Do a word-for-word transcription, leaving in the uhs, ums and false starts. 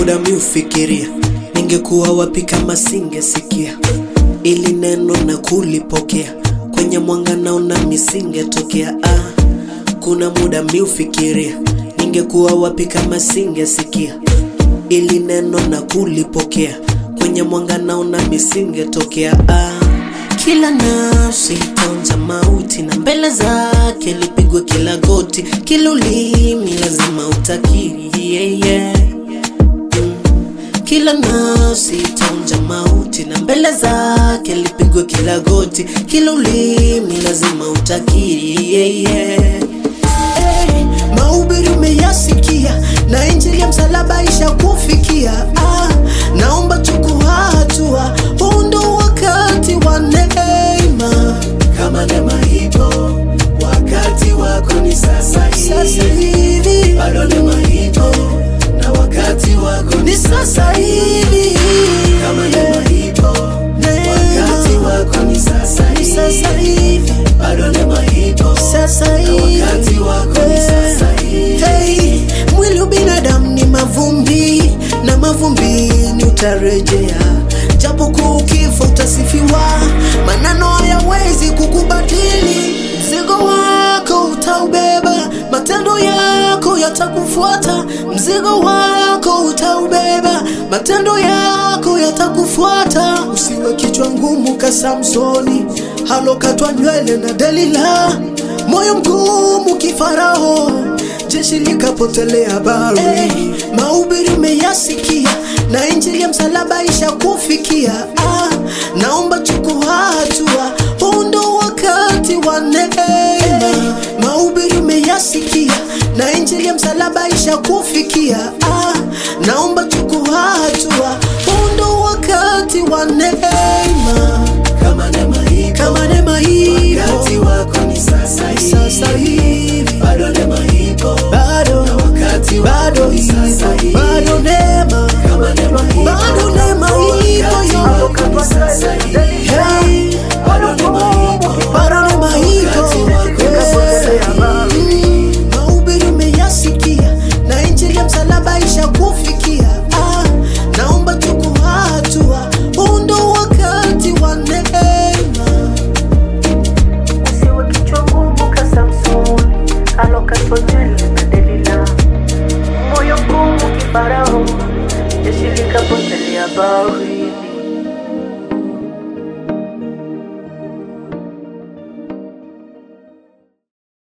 muda mi ufikiria ningekuwa wapi kama singesikia ili neno na kulipokea, kwenye mwanga naona misingetokea. Ah, kuna muda mi ufikiria ningekuwa wapi kama singesikia ili neno na kulipokea, kwenye mwanga naona misingetokea. Ah, kila nafsi itaonja mauti na mbele zake lipigwe kila goti, kila ulimi lazima utakiri, yeah, yeah. Mm. Kila nafsi itaonja mauti na mbele zake lipigwe kila goti, kila ulimi lazima utakiri, yeah, yeah. Hey, mahubiri umeyasikia na injili ya msalaba isha kufikia. Ah, naomba chukua hatua, huu ndo wakati wa neema. Kama neema ipo, wakati wako ni sasa hivi. Sasa hivi Bado neema ipo, na wakati wako ni sasa hivi. Kama neema ipo, wakati wako ni sasa hivi. Sasa hivi Bado neema ipo, sasa hivi, na wakati wako ni sasa hivi. hey, mwili binadamu ni mavumbi na mavumbini utarejea, japo kukifa utasifiwa, maneno hayawezi kukubadili. Mzigo wako utaubeba, matendo yako yatakufuata. Mzigo wako utaubeba, matendo yako yatakufuata. Usiwe kichwa ngumu ka Samsoni halokatwa nywele na Delila, moyo mgumu kifarao jeshi likapotelea bahari. Hey, mahubiri umeyasikia na injili ya msalaba isha kufikia. Ah, naomba chukua hatua, huu ndo wakati wa neema. Hey, mahubiri umeyasikia na injili ya msalaba isha kufikia. Ah, naomba chukua hatua, huu ndo wakati wa neema. Kama neema ipo, Kama neema ipo, wakati wako ni sasa hivi. sasa hivi Bado neema ipo, bado na wakati bado wako ni sasa hivi. bado neema, Kama neema ipo, bado neema ipo, wakati wako ni sasa hivi. hey, Bado neema ipo, bado neema ipo. wakati wako ni sasa hivi. Mm, mahubiri umeyasikia na injili ya msalaba isha kufikia. Ah, naomba chukua hatua, huu ndo wakati wa neema. Usiwe kichwa ngumu ka Samsoni alokatwa nywele na Delila, moyo mgumu kifarao jeshi likapotelea bahari.